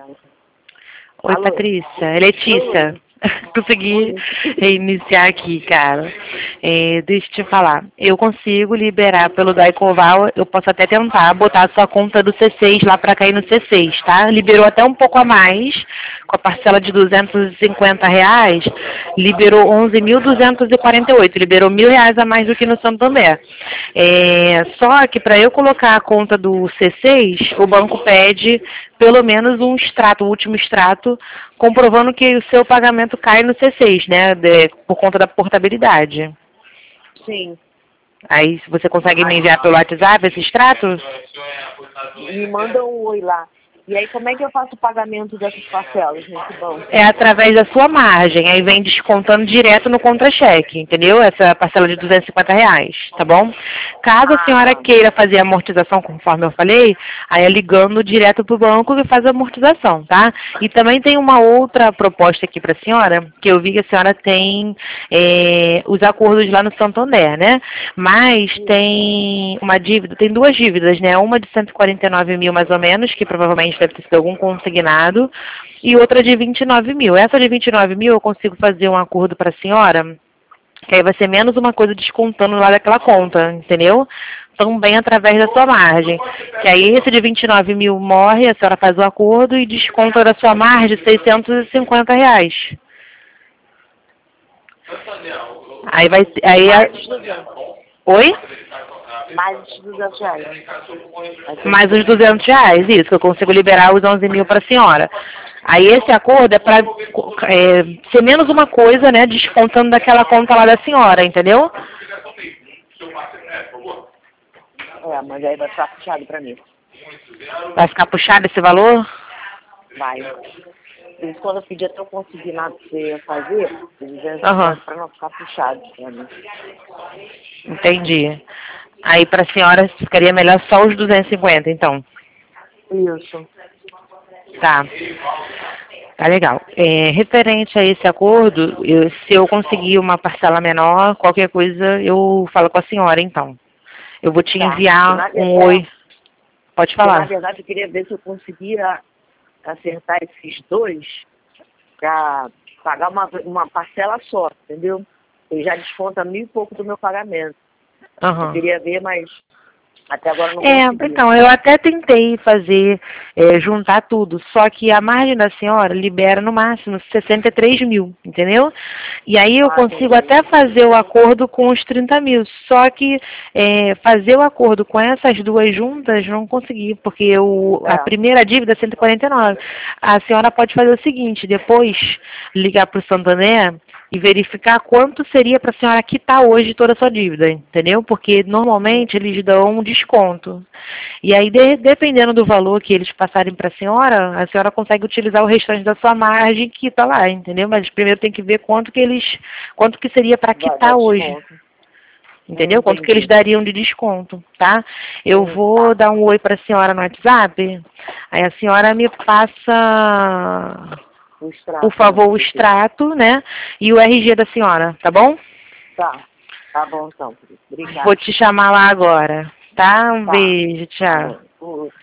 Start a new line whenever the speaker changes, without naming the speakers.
Oi,
Alô?
Patrícia. É Letícia. Consegui reiniciar aqui, cara. Deixa eu te falar. Eu consigo liberar pelo Daicoval. Eu posso até tentar botar a sua conta do C6 lá para cair no C6, tá? Liberou até um pouco a mais, com a parcela de R$ 250. Liberou 11.248. Liberou R$ 1.000 a mais do que no Santander. Só que para eu colocar a conta do C6, o banco pede pelo menos um extrato, o último extrato, comprovando que o seu pagamento cai no C6, né? Por conta da portabilidade.
Sim.
Aí você consegue me enviar pelo WhatsApp esse extrato?
Me manda um oi lá. E aí, como é que eu faço o pagamento dessas parcelas nesse banco?
É através da sua margem, aí vem descontando direto no contra-cheque, entendeu? Essa parcela de R$ 250, tá bom? Caso a senhora queira fazer a amortização, conforme eu falei, aí é ligando direto pro banco que faz a amortização, tá? E também tem uma outra proposta aqui para a senhora, que eu vi que a senhora tem os acordos lá no Santander, né? Mas tem uma dívida, tem duas dívidas, né? Uma de 149 mil mais ou menos, que provavelmente deve ter sido algum consignado, e outra de 29 mil. Essa de 29 mil eu consigo fazer um acordo para a senhora, que aí vai ser menos uma coisa descontando lá daquela conta, entendeu? Também através da sua margem. Que aí esse de 29 mil morre, a senhora faz o acordo e desconta da sua margem R$ 650. Aí vai... Oi?
Mais de R$ 200.
Mais os R$ 200, isso, que eu consigo liberar os 11 mil para a senhora. Aí esse acordo é para ser menos uma coisa, né, descontando daquela conta lá da senhora, entendeu?
Mas aí vai ficar puxado para mim.
Vai ficar puxado esse valor?
Vai. Por isso, quando eu pedi até o consignado que você ia fazer, para não ficar puxado para mim.
Entendi. Aí para a senhora ficaria melhor só os 250, então?
Isso.
Tá. Tá legal. Referente a esse acordo, se eu conseguir uma parcela menor, qualquer coisa, eu falo com a senhora, então. Eu vou te enviar um oi. Pode falar.
Na verdade, eu queria ver se eu conseguia acertar esses dois para pagar uma parcela só, entendeu? Ele já desconta 1.000 e pouco do meu pagamento. Eu queria ver, mas até agora não consegui.
Então, eu até tentei fazer, juntar tudo, só que a margem da senhora libera no máximo 63 mil, entendeu? E aí eu consigo até fazer o acordo com os 30 mil, só que fazer o acordo com essas duas juntas não consegui, porque a primeira dívida é 149. A senhora pode fazer o seguinte, depois ligar para o Santander e verificar quanto seria para a senhora quitar hoje toda a sua dívida, entendeu? Porque normalmente eles dão um desconto. E aí, dependendo do valor que eles passarem para a senhora consegue utilizar o restante da sua margem que está lá, entendeu? Mas primeiro tem que ver quanto que seria para quitar hoje. Entendeu? Quanto que eles dariam de desconto, tá? Eu vou dar um oi para a senhora no WhatsApp, aí a senhora me passa... por favor, o extrato, né? E o RG da senhora, tá bom?
Tá bom então, obrigada.
Vou te chamar lá agora, tá? Um beijo, tchau.